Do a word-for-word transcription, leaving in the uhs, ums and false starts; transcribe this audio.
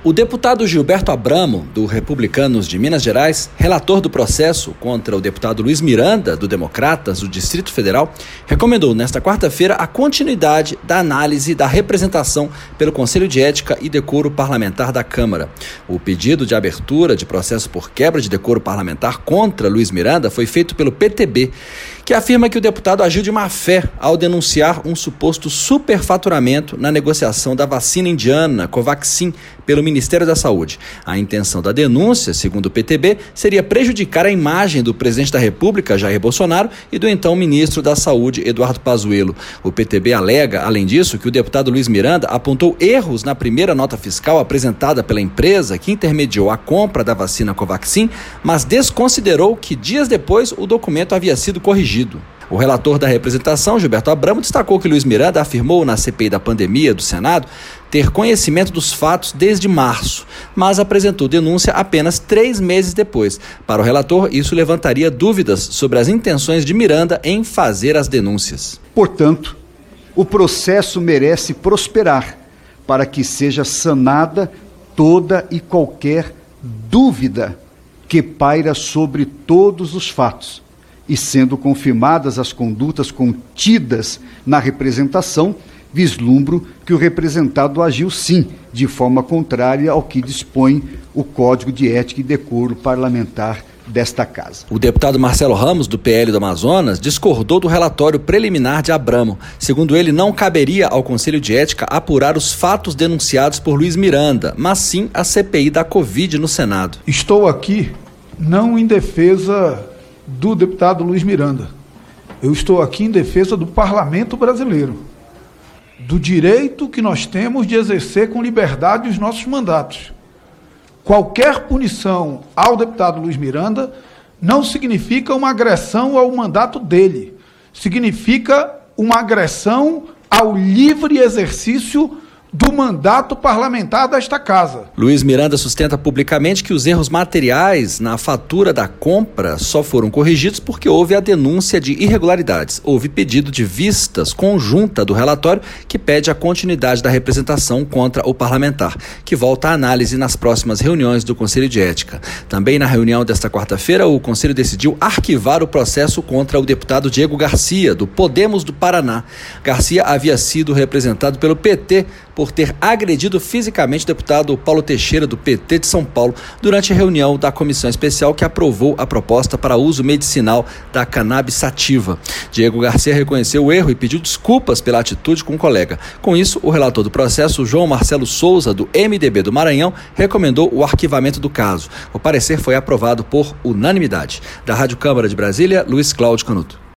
O deputado Gilberto Abramo, do Republicanos de Minas Gerais, relator do processo contra o deputado Luiz Miranda, do Democratas, do Distrito Federal, recomendou nesta quarta-feira a continuidade da análise da representação pelo Conselho de Ética e Decoro Parlamentar da Câmara. O pedido de abertura de processo por quebra de decoro parlamentar contra Luiz Miranda foi feito pelo P T B, que afirma que o deputado agiu de má-fé ao denunciar um suposto superfaturamento na negociação da vacina indiana Covaxin pelo Ministério da Saúde. A intenção da denúncia, segundo o P T B, seria prejudicar a imagem do presidente da República, Jair Bolsonaro, e do então ministro da Saúde, Eduardo Pazuello. O P T B alega, além disso, que o deputado Luiz Miranda apontou erros na primeira nota fiscal apresentada pela empresa que intermediou a compra da vacina Covaxin, mas desconsiderou que dias depois o documento havia sido corrigido. O relator da representação, Gilberto Abramo, destacou que Luiz Miranda afirmou na C P I da pandemia do Senado ter conhecimento dos fatos desde março, mas apresentou denúncia apenas três meses depois. Para o relator, isso levantaria dúvidas sobre as intenções de Miranda em fazer as denúncias. Portanto, o processo merece prosperar para que seja sanada toda e qualquer dúvida que paira sobre todos os fatos. E sendo confirmadas as condutas contidas na representação, vislumbro que o representado agiu sim, de forma contrária ao que dispõe o Código de Ética e Decoro Parlamentar desta Casa. O deputado Marcelo Ramos, do P L do Amazonas, discordou do relatório preliminar de Abramo. Segundo ele, não caberia ao Conselho de Ética apurar os fatos denunciados por Luiz Miranda, mas sim a C P I da Covid no Senado. Estou aqui não em defesa do deputado Luiz Miranda. Eu estou aqui em defesa do Parlamento brasileiro, do direito que nós temos de exercer com liberdade os nossos mandatos. Qualquer punição ao deputado Luiz Miranda não significa uma agressão ao mandato dele, significa uma agressão ao livre exercício do mandato parlamentar desta Casa. Luiz Miranda sustenta publicamente que os erros materiais na fatura da compra só foram corrigidos porque houve a denúncia de irregularidades. Houve pedido de vistas conjunta do relatório que pede a continuidade da representação contra o parlamentar, que volta à análise nas próximas reuniões do Conselho de Ética. Também na reunião desta quarta-feira, o Conselho decidiu arquivar o processo contra o deputado Diego Garcia, do Podemos do Paraná. Garcia havia sido representado pelo P T por ter agredido fisicamente o deputado Paulo Teixeira, do P T de São Paulo, durante a reunião da comissão especial que aprovou a proposta para uso medicinal da cannabis sativa. Diego Garcia reconheceu o erro e pediu desculpas pela atitude com o colega. Com isso, o relator do processo, João Marcelo Souza, do M D B do Maranhão, recomendou o arquivamento do caso. O parecer foi aprovado por unanimidade. Da Rádio Câmara de Brasília, Luiz Cláudio Canuto.